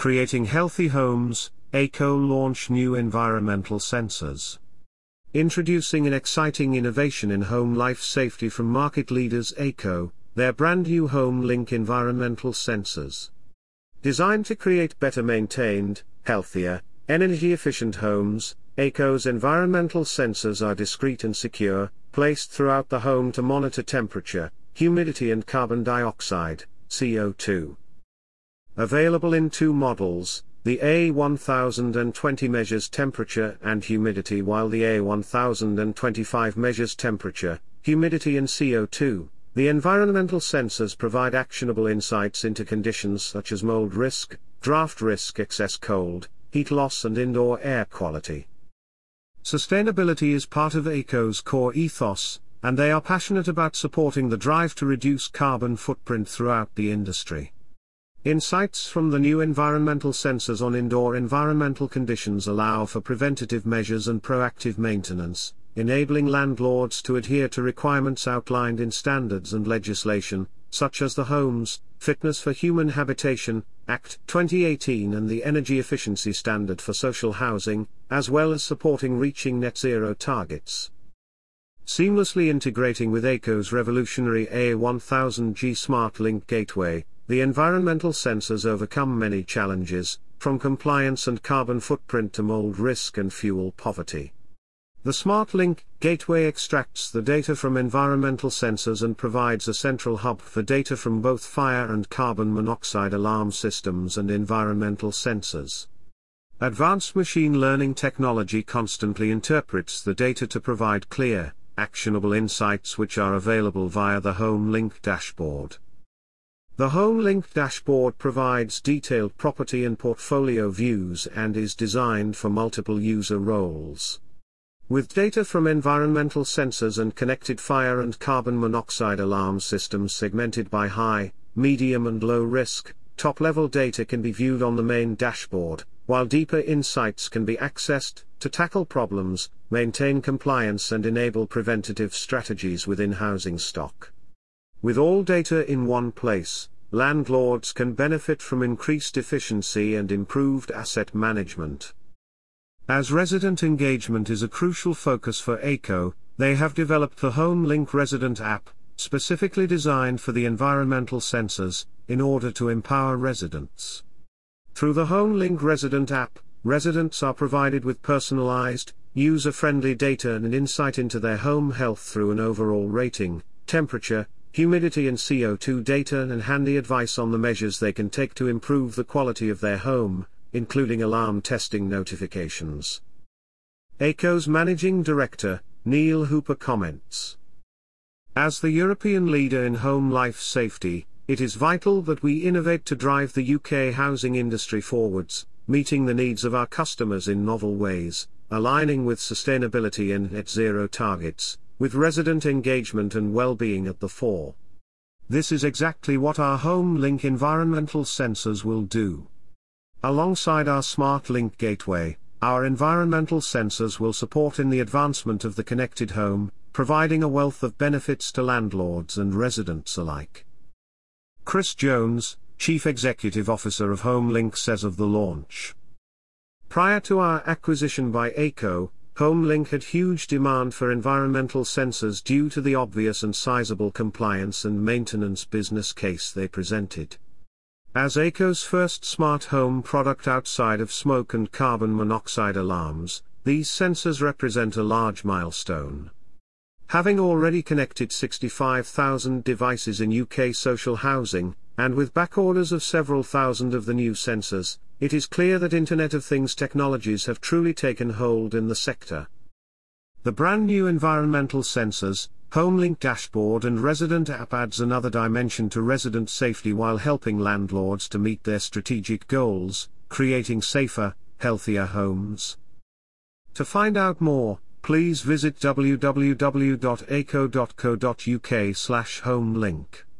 Creating healthy homes, Eco launch new environmental sensors. Introducing an exciting innovation in home life safety from market leaders Eco, their brand new HomeLink environmental sensors. Designed to create better maintained, healthier, energy-efficient homes, Eco's environmental sensors are discreet and secure, placed throughout the home to monitor temperature, humidity and carbon dioxide, CO2. Available in two models, the A1020 measures temperature and humidity while the A1025 measures temperature, humidity and CO2. The environmental sensors provide actionable insights into conditions such as mold risk, draft risk, excess cold, heat loss and indoor air quality. Sustainability is part of Eco's core ethos, and they are passionate about supporting the drive to reduce carbon footprint throughout the industry. Insights from the new environmental sensors on indoor environmental conditions allow for preventative measures and proactive maintenance, enabling landlords to adhere to requirements outlined in standards and legislation, such as the Homes, Fitness for Human Habitation, Act 2018 and the Energy Efficiency Standard for Social Housing, as well as supporting reaching net zero targets. Seamlessly integrating with Eco's revolutionary A1000G SmartLink gateway, the environmental sensors overcome many challenges, from compliance and carbon footprint to mold risk and fuel poverty. The SmartLink gateway extracts the data from environmental sensors and provides a central hub for data from both fire and carbon monoxide alarm systems and environmental sensors. Advanced machine learning technology constantly interprets the data to provide clear, actionable insights which are available via the HomeLink dashboard. The HomeLink dashboard provides detailed property and portfolio views and is designed for multiple user roles. With data from environmental sensors and connected fire and carbon monoxide alarm systems segmented by high, medium and low risk, top-level data can be viewed on the main dashboard, while deeper insights can be accessed to tackle problems, maintain compliance and enable preventative strategies within housing stock. With all data in one place, landlords can benefit from increased efficiency and improved asset management. As resident engagement is a crucial focus for Eco, they have developed the HomeLink Resident app, specifically designed for the environmental sensors, in order to empower residents. Through the HomeLink Resident app, residents are provided with personalized, user-friendly data and insight into their home health through an overall rating, temperature, humidity and CO2 data and handy advice on the measures they can take to improve the quality of their home, including alarm testing notifications. Eco's managing director, Neil Hooper comments. As the European leader in home life safety, it is vital that we innovate to drive the UK housing industry forwards, meeting the needs of our customers in novel ways, aligning with sustainability and net zero targets, with resident engagement and well-being at the fore. This is exactly what our HomeLink environmental sensors will do. Alongside our SmartLink gateway, our environmental sensors will support in the advancement of the connected home, providing a wealth of benefits to landlords and residents alike. Chris Jones, Chief Executive Officer of HomeLink, says of the launch. Prior to our acquisition by Eco, HomeLink had huge demand for environmental sensors due to the obvious and sizable compliance and maintenance business case they presented. As Eco's first smart home product outside of smoke and carbon monoxide alarms, these sensors represent a large milestone. Having already connected 65,000 devices in UK social housing, and with backorders of several thousand of the new sensors, it is clear that Internet of Things technologies have truly taken hold in the sector. The brand new environmental sensors, HomeLink dashboard and resident app adds another dimension to resident safety while helping landlords to meet their strategic goals, creating safer, healthier homes. To find out more, please visit www.eco.co.uk/homelink.